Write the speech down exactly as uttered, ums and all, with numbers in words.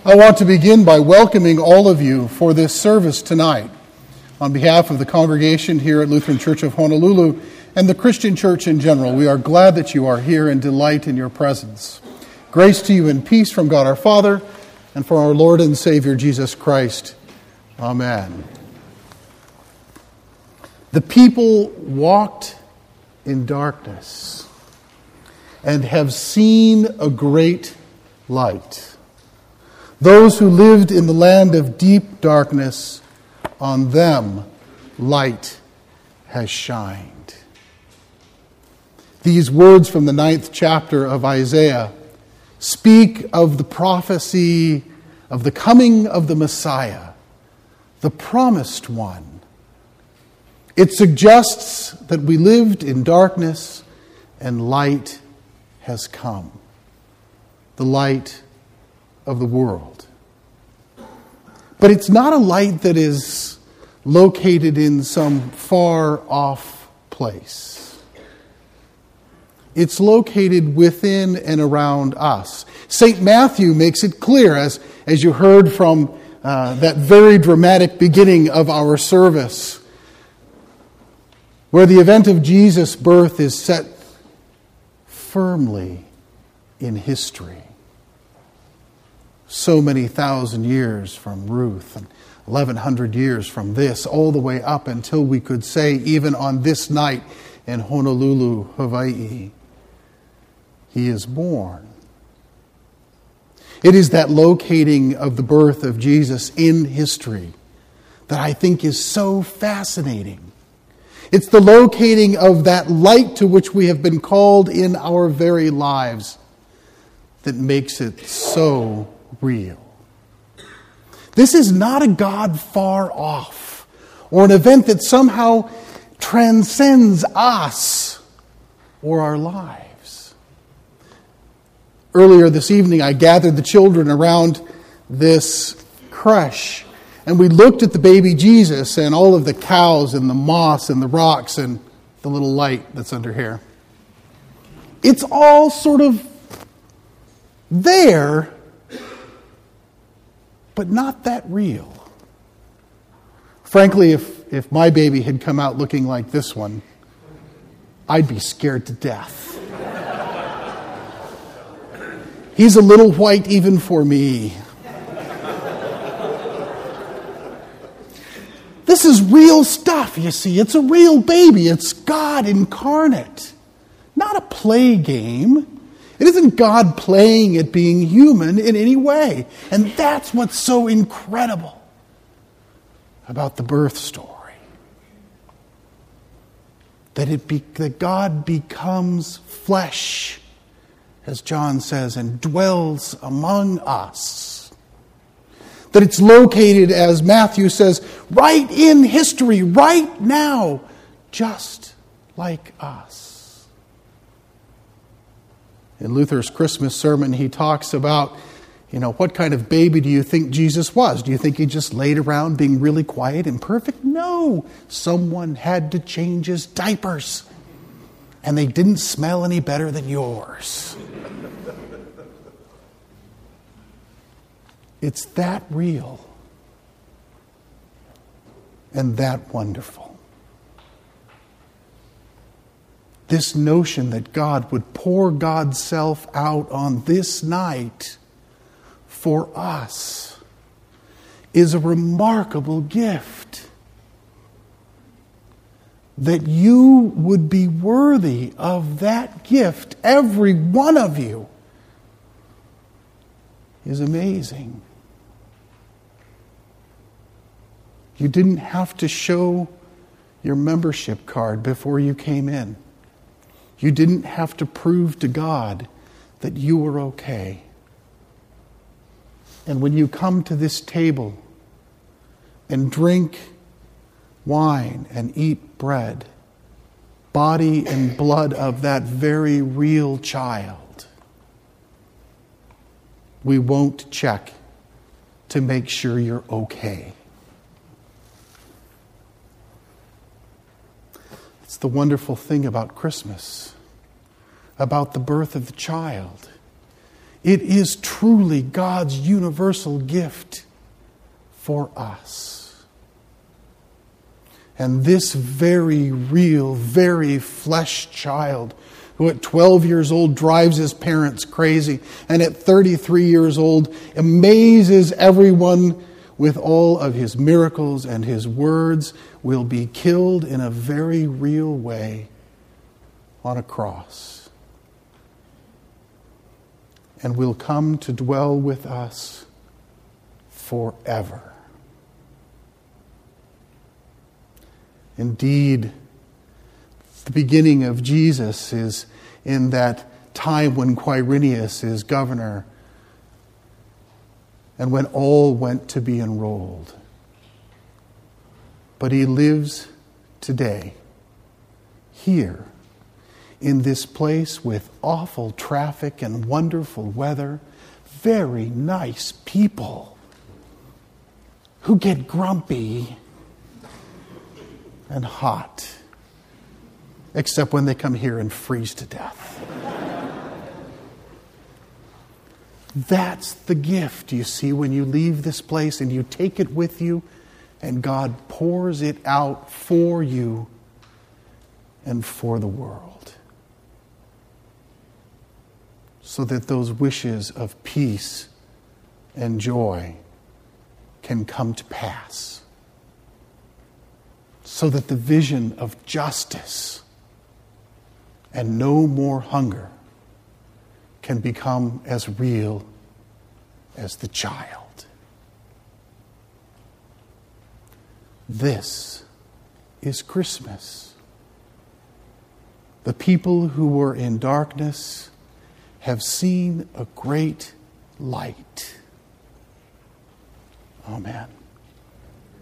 I want to begin by welcoming all of you for this service tonight. On behalf of the congregation here at Lutheran Church of Honolulu and the Christian Church in general, we are glad that you are here and delight in your presence. Grace to you and peace from God our Father and from our Lord and Savior Jesus Christ. Amen. The people walked in darkness and have seen a great light. Those who lived in the land of deep darkness, on them light has shined. These words from the ninth chapter of Isaiah speak of the prophecy of the coming of the Messiah, the promised one. It suggests that we lived in darkness and light has come. The light of the world. But it's not a light that is located in some far off place. It's located within and around us. Saint Matthew makes it clear, as, as you heard from uh, that very dramatic beginning of our service, where the event of Jesus' birth is set firmly in history. So many thousand years from Ruth and eleven hundred years from this, all the way up until we could say, even on this night in Honolulu, Hawaii, He is born. It is that locating of the birth of Jesus in history that I think is so fascinating. It's the locating of that light to which we have been called in our very lives that makes it so real. This is not a God far off or an event that somehow transcends us or our lives. Earlier this evening, I gathered the children around this creche, and we looked at the baby Jesus and all of the cows and the moss and the rocks and the little light that's under here. It's all sort of there, but not that real. Frankly, if, if my baby had come out looking like this one, I'd be scared to death. He's a little white even for me. This is real stuff, you see. It's a real baby. It's God incarnate, not a play game. It isn't God playing at being human in any way. And that's what's so incredible about the birth story. That it be, that God becomes flesh, as John says, and dwells among us. That it's located, as Matthew says, right in history, right now, just like us. In Luther's Christmas sermon, he talks about, you know, what kind of baby do you think Jesus was? Do you think he just laid around being really quiet and perfect? No. Someone had to change his diapers. And they didn't smell any better than yours. It's that real and that wonderful. This notion that God would pour God's self out on this night for us is a remarkable gift. That you would be worthy of that gift, every one of you, is amazing. You didn't have to show your membership card before you came in. You didn't have to prove to God that you were okay. And when you come to this table and drink wine and eat bread, body and blood of that very real child, we won't check to make sure you're okay. It's the wonderful thing about Christmas, about the birth of the child. It is truly God's universal gift for us. And this very real, very flesh child, who at twelve years old drives his parents crazy, and at thirty-three years old amazes everyone with all of his miracles and his words, will be killed in a very real way on a cross, and will come to dwell with us forever. Indeed, the beginning of Jesus is in that time when Quirinius is governor and when all went to be enrolled. But he lives today, here, in this place with awful traffic and wonderful weather, very nice people who get grumpy and hot, except when they come here and freeze to death. That's the gift, you see, when you leave this place and you take it with you, and God pours it out for you and for the world, so that those wishes of peace and joy can come to pass, so that the vision of justice and no more hunger can become as real as the child. This is Christmas. The people who were in darkness have seen a great light. Amen.